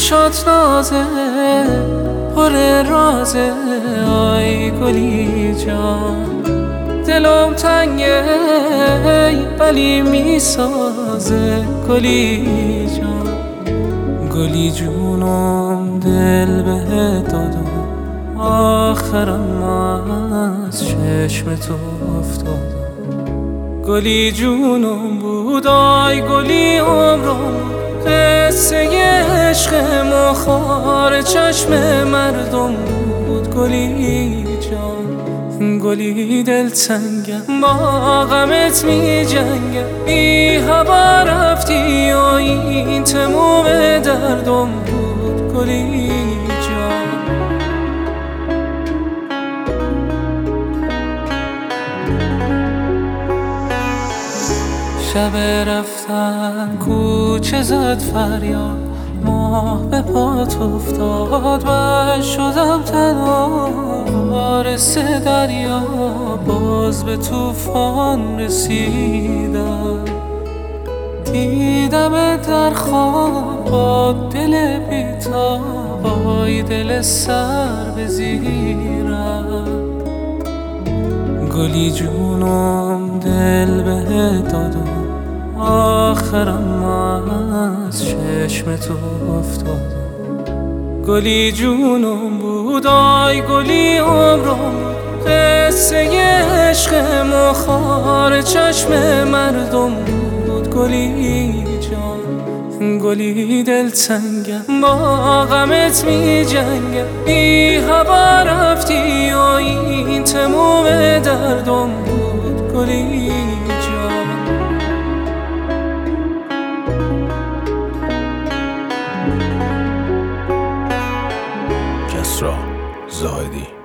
چشات نازه پر رازه، آی گلی جان دلم تنگه ولی میسازه گلی جان. گلی جونم دل بهت دادم، آخرم از چشم تو افتادم. گلی جونم بود آی گلی عمرم، قصه عشق مخار چشم مردم بود گلی جان. گلی دلتنگم با غمت می جنگم، بی هوا رفتی و این تموم دردم بود گلی جان. شب رفتن کوچه زد فریاد، ماه به پات افتاد و شدم تنها وارث دریا. باز به طوفان رسیدم، دیدم در خواب با دل بی‌تاب، وای دل سر به زیرم. گلی جونم دل بهت دادم، آخرم از چشم تو افتادم. گلی جونم بود آی گلی عمرم، قصه عشق مخار چشم مردم بود گلی جان. گلی دلتنگم با غمت می جنگم، بی هوا رفتی و این تموم دردم بود گلی جان. کسری زاهدی.